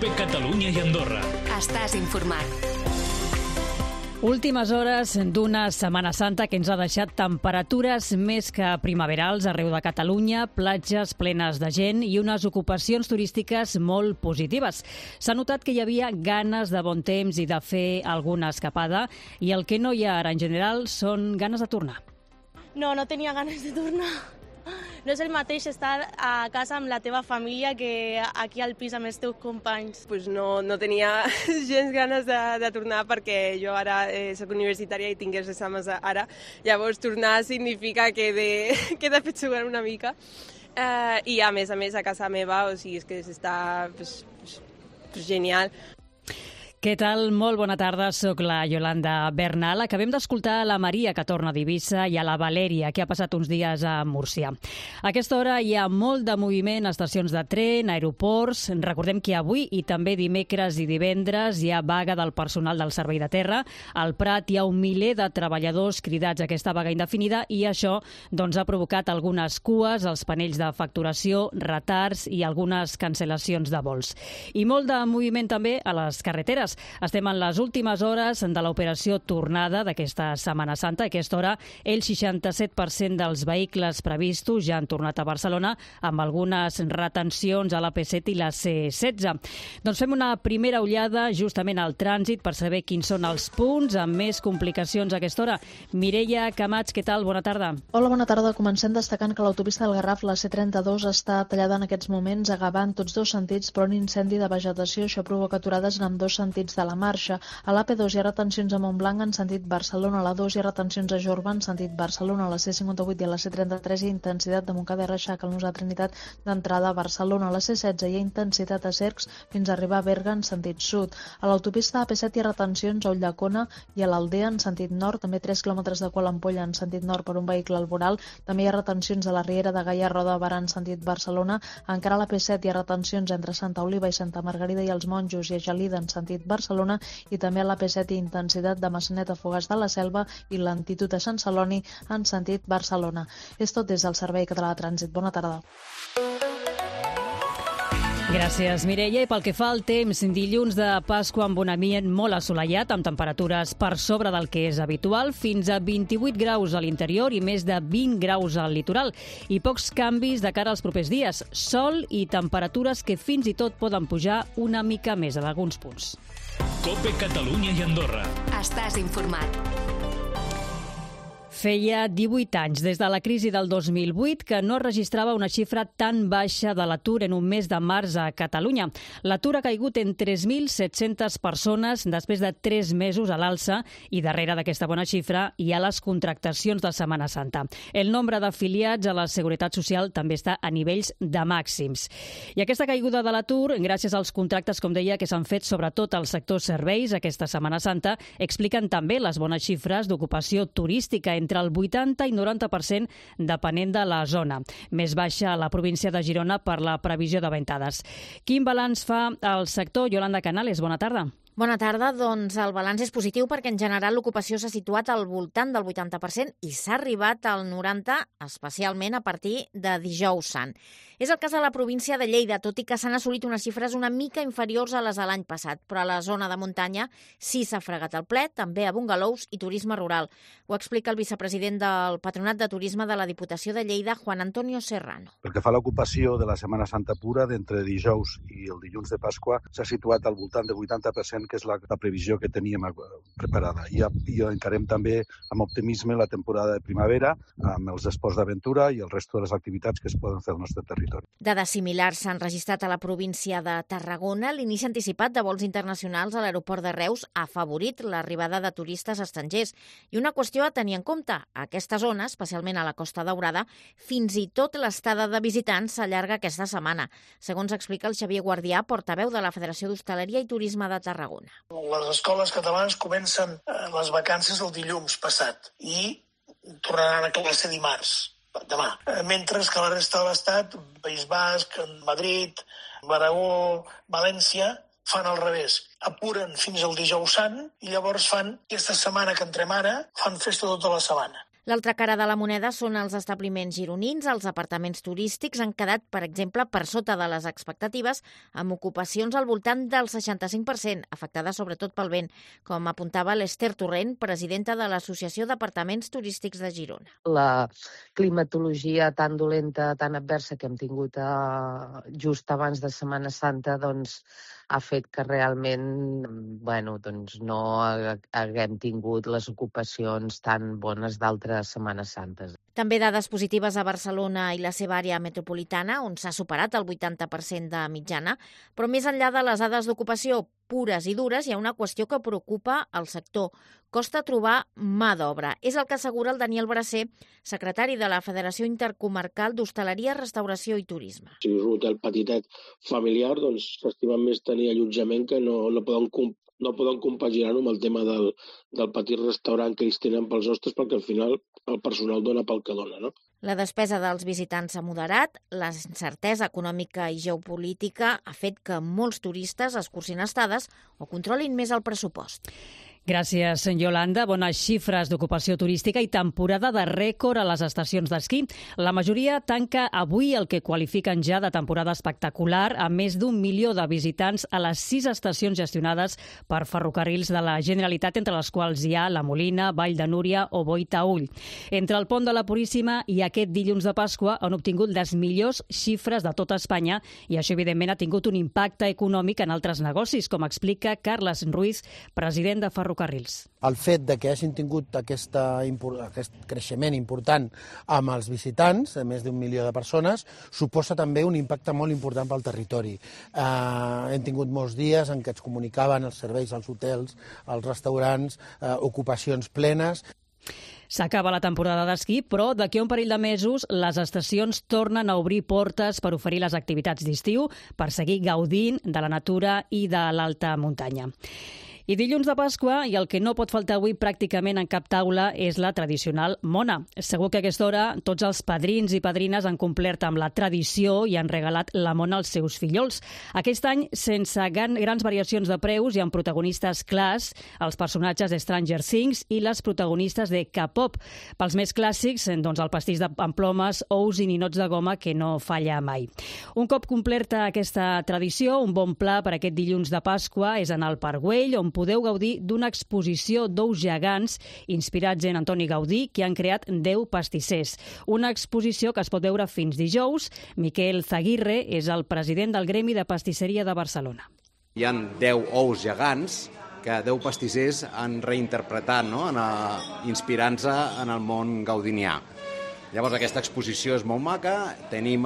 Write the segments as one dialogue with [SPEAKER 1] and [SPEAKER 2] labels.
[SPEAKER 1] COPE Catalunya i Andorra.
[SPEAKER 2] Estàs informat.
[SPEAKER 3] Últimes hores d'una Setmana Santa que ens ha deixat temperatures més que primaverals arreu de Catalunya, platges plenes de gent i unes ocupacions turístiques molt positives. S'ha notat que hi havia ganes de bon temps i de fer alguna escapada i el que no hi ha ara en general són ganes de tornar.
[SPEAKER 4] No tenia ganes de tornar. No és el mateix estar a casa amb la teva família que aquí al pis amb els teus companys.
[SPEAKER 5] Pues no tenia gens ganes de tornar perquè jo ara soc universitària i tinc els exàmens ara. Llavors tornar significa que he de petxugar una mica. I a més a casa meva, o sigui, és que s'està genial.
[SPEAKER 3] Què tal? Molt bona tarda, soc la Yolanda Bernal. Acabem d'escoltar la Maria, que torna d'Eivissa, i a la Valèria, que ha passat uns dies a Múrcia. A aquesta hora hi ha molt de moviment a estacions de tren, aeroports. Recordem que avui i també dimecres i divendres hi ha vaga del personal del Servei de Terra. Al Prat hi ha un miler de treballadors cridats a aquesta vaga indefinida i això ha provocat algunes cues, els panells de facturació, retards i algunes cancel·lacions de vols. I molt de moviment també a les carreteres. Estem en les últimes hores de l'operació tornada d'aquesta Setmana Santa. A aquesta hora, el 67% dels vehicles previstos ja han tornat a Barcelona, amb algunes retencions a l'AP7 i la C16. Doncs fem una primera ullada justament al trànsit per saber quins són els punts amb més complicacions a aquesta hora. Mireia Camats, què tal? Bona tarda.
[SPEAKER 6] Hola, bona tarda. Comencem destacant que l'autopista del Garraf, la C32, està tallada en aquests moments, agafant tots dos sentits per un incendi de vegetació. Això provoca aturades en ambdós sentits de la marxa. A l'AP2 hi ha retencions a Montblanc en sentit Barcelona, a l'A2 hi ha retencions a Jorba en sentit Barcelona, a la C58 i a la C33 hi ha intensitat de Montcada i Reixac, al Nus de Trinitat d'entrada a Barcelona, a la C16 hi ha intensitat a Cercs fins a arribar a Berga en sentit sud. A l'autopista AP7 hi ha retencions a Ulldecona i a l'Aldea en sentit nord, també 3 quilòmetres de Kuala Ampolla en sentit nord per un vehicle al voral, també hi ha retencions a la Riera de Gaià, Roda de Barà en sentit Barcelona, encara a l'AP7 hi ha retencions entre Santa Oliva i Santa Margarida i els Monjos i a Gelida en sentit Barcelona i també a l'AP7 i intensitat de Massanet a Fogars de la Selva i lentitud a Sant Celoni en sentit Barcelona. És tot des del Servei Català de Trànsit. Bona tarda.
[SPEAKER 3] Gràcies, Mireia. I pel que fa al temps, dilluns de Pasqua amb un ambient molt assolellat, amb temperatures per sobre del que és habitual, fins a 28 graus a l'interior i més de 20 graus al litoral. I pocs canvis de cara als propers dies. Sol i temperatures que fins i tot poden pujar una mica més en alguns punts.
[SPEAKER 1] COPE Catalunya i Andorra.
[SPEAKER 2] Estàs informat.
[SPEAKER 3] Feia 18 anys des de la crisi del 2008 que no registrava una xifra tan baixa de l'atur en un mes de març a Catalunya. L'atur ha caigut en 3.700 persones després de 3 mesos a l'alça i darrere d'aquesta bona xifra hi ha les contractacions de Setmana Santa. El nombre d'afiliats a la Seguretat Social també està a nivells de màxims. I aquesta caiguda de l'atur, gràcies als contractes, com deia, que s'han fet sobretot al sector serveis aquesta Setmana Santa, expliquen també les bones xifres d'ocupació turística entre el 80 i 90% depenent de la zona. Més baixa a la província de Girona per la previsió de ventades. Quin balanç fa el sector? Yolanda Canales, bona tarda.
[SPEAKER 7] Bona tarda. Doncs el balanç és positiu perquè en general l'ocupació s'ha situat al voltant del 80% i s'ha arribat al 90%, especialment a partir de Dijous Sant. És el cas de la província de Lleida, tot i que s'han assolit unes xifres una mica inferiors a les de l'any passat, però a la zona de muntanya sí s'ha fregat el ple, també a bungalous i turisme rural. Ho explica el vicepresident del Patronat de Turisme de la Diputació de Lleida, Juan Antonio Serrano.
[SPEAKER 8] Pel que fa a l'ocupació de la Setmana Santa pura, d'entre dijous i el dilluns de Pasqua, s'ha situat al voltant del 80%, que és la previsió que teníem preparada. I encarem també amb optimisme la temporada de primavera, amb els esports d'aventura i el resto de les activitats que es poden fer al nostre territori.
[SPEAKER 7] Dades similars s'han registrat a la província de Tarragona. L'inici anticipat de vols internacionals a l'aeroport de Reus ha afavorit l'arribada de turistes estrangers. I una qüestió a tenir en compte, a aquesta zona, especialment a la Costa Daurada, fins i tot l'estada de visitants s'allarga aquesta setmana, segons explica el Xavier Guardià, portaveu de la Federació d'Hostaleria i Turisme de Tarragona.
[SPEAKER 9] Les escoles catalanes comencen les vacances el dilluns passat i tornaran a classe dimarts, demà. Mentre que la resta de l'Estat, País Basc, Madrid, Aragó, València, fan al revés. Apuren fins al Dijous Sant i llavors fan, aquesta setmana que entrem ara, fan festa tota la setmana.
[SPEAKER 7] L'altra cara de la moneda són els establiments gironins. Els apartaments turístics han quedat, per exemple, per sota de les expectatives, amb ocupacions al voltant del 65%, afectades sobretot pel vent, com apuntava l'Ester Torrent, presidenta de l'Associació d'Apartaments Turístics de Girona.
[SPEAKER 10] La climatologia tan dolenta, tan adversa que hem tingut just abans de Setmana Santa, doncs, ha fet que realment no haguem tingut les ocupacions tan bones d'altres Setmanes Santes.
[SPEAKER 7] També dades positives a Barcelona i la seva àrea metropolitana, on s'ha superat el 80% de mitjana, però més enllà de les dades d'ocupació pures i dures, hi ha una qüestió que preocupa el sector. Costa trobar mà d'obra. És el que assegura el Daniel Bracer, secretari de la Federació Intercomarcal d'Hostaleria, Restauració i Turisme.
[SPEAKER 11] Si és un hotel petitet familiar, doncs s'estimen més tenir allotjament que no poden compaginar-ho amb el tema del petit restaurant que ells tenen pels hostes, perquè al final el personal dona pel que dona, no?
[SPEAKER 7] La despesa dels visitants s'ha moderat, la incertesa econòmica i geopolítica ha fet que molts turistes escurcin estades o controlin més el pressupost.
[SPEAKER 3] Gràcies, Yolanda. Bones xifres d'ocupació turística i temporada de rècord a les estacions d'esquí. La majoria tanca avui el que qualifiquen ja de temporada espectacular, amb més d'1 milió de visitants a les 6 estacions gestionades per ferrocarrils de la Generalitat, entre les quals hi ha La Molina, Vall de Núria o Boí-Taüll. Entre el Pont de la Puríssima i aquest dilluns de Pasqua han obtingut les millors xifres de tota Espanya i això, evidentment, ha tingut un impacte econòmic en altres negocis, com explica Carles Ruiz, president de Ferrocarrils.
[SPEAKER 12] El fet de que hagin tingut aquest creixement important amb els visitants, més d'1 milió de persones, suposa també un impacte molt important pel territori. Hem tingut molts dies en què ens comunicaven els serveis als hotels, als restaurants, ocupacions plenes.
[SPEAKER 3] S'acaba la temporada d'esquí, però d'aquí a un parell de mesos les estacions tornen a obrir portes per oferir les activitats d'estiu, per seguir gaudint de la natura i de l'alta muntanya. I dilluns de Pasqua, i el que no pot faltar avui pràcticament en cap taula, és la tradicional mona. Segur que a aquesta hora tots els padrins i padrines han complert amb la tradició i han regalat la mona als seus fillols. Aquest any, sense grans variacions de preus i amb protagonistes clars, els personatges de Stranger Things i les protagonistes de K-pop. Pels més clàssics, doncs el pastís amb plomes, ous i ninots de goma, que no falla mai. Un cop complerta aquesta tradició, un bon pla per aquest dilluns de Pasqua és anar al Parc Güell, on podeu gaudir d'una exposició d'ous gegants inspirats en Antoni Gaudí, que han creat 10 pastissers. Una exposició que es pot veure fins dijous. Miquel Zaguirre és el president del Gremi de Pastisseria de Barcelona.
[SPEAKER 13] Hi ha 10 ous gegants que 10 pastissers han reinterpretat, no? Inspirant-se en el món gaudinià. Llavors aquesta exposició és molt maca. Tenim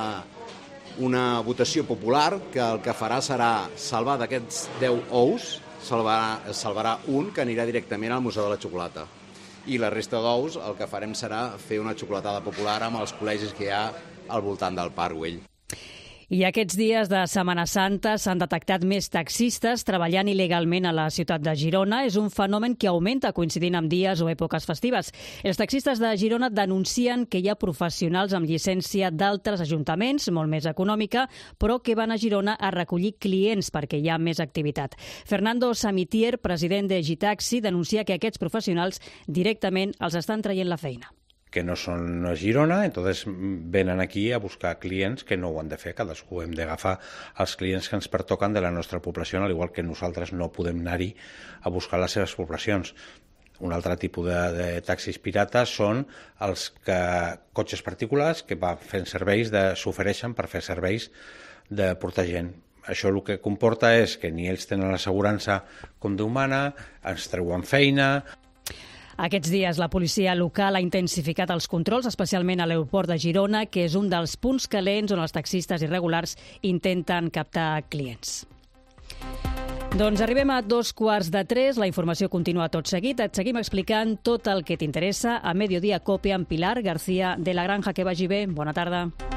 [SPEAKER 13] una votació popular que el que farà serà salvar d'aquests 10 ous, salvarà un que anirà directament al Museu de la Xocolata. I la resta d'ous el que farem serà fer una xocolatada popular amb els col·legis que hi ha al voltant del Parc Güell.
[SPEAKER 3] I aquests dies de Setmana Santa s'han detectat més taxistes treballant il·legalment a la ciutat de Girona. És un fenomen que augmenta coincidint amb dies o èpoques festives. Els taxistes de Girona denuncien que hi ha professionals amb llicència d'altres ajuntaments, molt més econòmica, però que van a Girona a recollir clients perquè hi ha més activitat. Fernando Samitier, president de Gitaxi, denuncia que aquests professionals directament els estan traient la feina.
[SPEAKER 14] Que no són a Girona, entonces venen aquí a buscar clients que no ho han de fer. Cadascú hem d'agafar els clients que ens pertoquen de la nostra població, al igual que nosaltres no podem anar-hi a buscar les seves poblacions. Un altre tipus de taxis pirates són els cotxes particulars que s'ofereixen per fer serveis de portar gent. Això el que comporta és que ni ells tenen l'assegurança com Déu mana, ens treuen feina.
[SPEAKER 3] Aquests dies la policia local ha intensificat els controls, especialment a l'aeroport de Girona, que és un dels punts calents on els taxistes irregulars intenten captar clients. Doncs arribem a 2:15. La informació continua tot seguit. Et seguim explicant tot el que t'interessa a Mediodía Cope amb Pilar García de la Granja. Que vagi bé. Bona tarda.